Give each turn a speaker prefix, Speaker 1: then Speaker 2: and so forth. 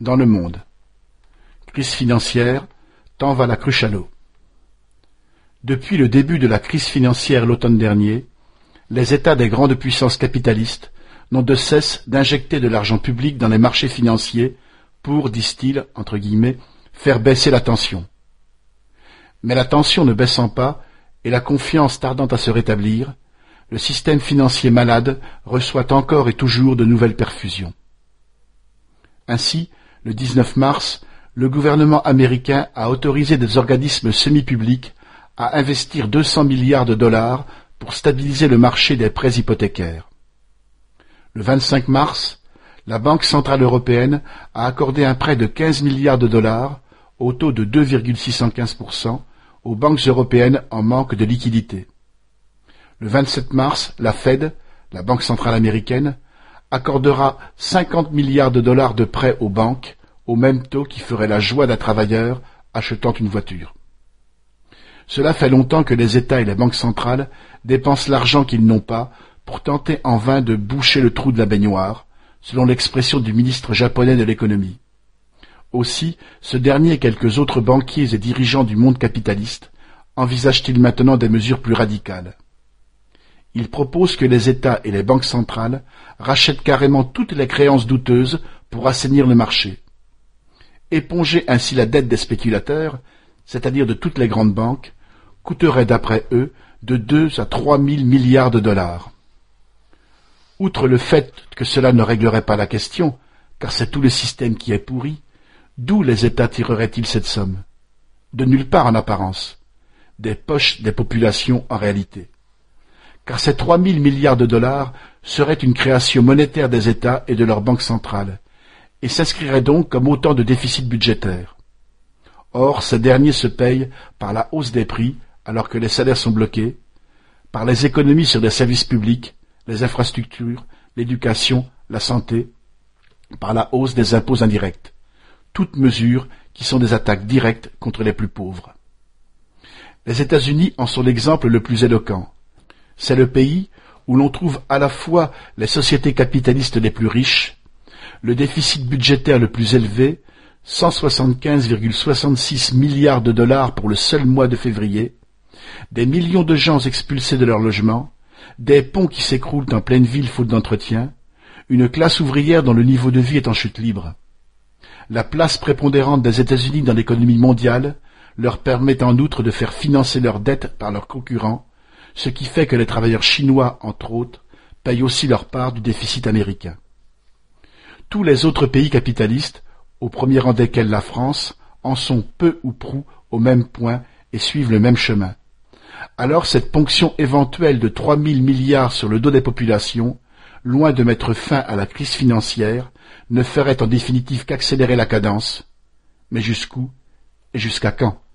Speaker 1: Dans le monde. Crise financière, tant va la cruche à l'eau. Depuis le début de la crise financière l'automne dernier, les États des grandes puissances capitalistes n'ont de cesse d'injecter de l'argent public dans les marchés financiers pour, disent-ils, entre guillemets, faire baisser la tension. Mais la tension ne baissant pas, et la confiance tardant à se rétablir, le système financier malade reçoit encore et toujours de nouvelles perfusions. Ainsi, le 19 mars, le gouvernement américain a autorisé des organismes semi-publics à investir 200 milliards de dollars pour stabiliser le marché des prêts hypothécaires. Le 25 mars, la Banque centrale européenne a accordé un prêt de 15 milliards de dollars au taux de 2,615% aux banques européennes en manque de liquidités. Le 27 mars, la Fed, la Banque centrale américaine, accordera 50 milliards de dollars de prêts aux banques au même taux qui ferait la joie d'un travailleur achetant une voiture. Cela fait longtemps que les États et les banques centrales dépensent l'argent qu'ils n'ont pas pour tenter en vain de boucher le trou de la baignoire, selon l'expression du ministre japonais de l'économie. Aussi, ce dernier et quelques autres banquiers et dirigeants du monde capitaliste envisagent-ils maintenant des mesures plus radicales. Ils proposent que les États et les banques centrales rachètent carrément toutes les créances douteuses pour assainir le marché. Éponger ainsi la dette des spéculateurs, c'est-à-dire de toutes les grandes banques, coûterait d'après eux de 2 à 3 000 milliards de dollars. Outre le fait que cela ne réglerait pas la question, car c'est tout le système qui est pourri, d'où les États tireraient-ils cette somme? De nulle part en apparence, des poches des populations en réalité. Car ces 3 000 milliards de dollars seraient une création monétaire des États et de leurs banques centrales, et s'inscriraient donc comme autant de déficits budgétaires. Or, ces derniers se payent par la hausse des prix, alors que les salaires sont bloqués, par les économies sur les services publics, les infrastructures, l'éducation, la santé, par la hausse des impôts indirects. Toutes mesures qui sont des attaques directes contre les plus pauvres. Les États-Unis en sont l'exemple le plus éloquent. C'est le pays où l'on trouve à la fois les sociétés capitalistes les plus riches, le déficit budgétaire le plus élevé, 175,66 milliards de dollars pour le seul mois de février, des millions de gens expulsés de leur logement, des ponts qui s'écroulent en pleine ville faute d'entretien, une classe ouvrière dont le niveau de vie est en chute libre. La place prépondérante des États-Unis dans l'économie mondiale leur permet en outre de faire financer leurs dettes par leurs concurrents, ce qui fait que les travailleurs chinois, entre autres, payent aussi leur part du déficit américain. Tous les autres pays capitalistes, au premier rang desquels la France, en sont peu ou prou au même point et suivent le même chemin. Alors cette ponction éventuelle de 3 000 milliards sur le dos des populations, loin de mettre fin à la crise financière, ne ferait en définitive qu'accélérer la cadence. Mais jusqu'où et jusqu'à quand?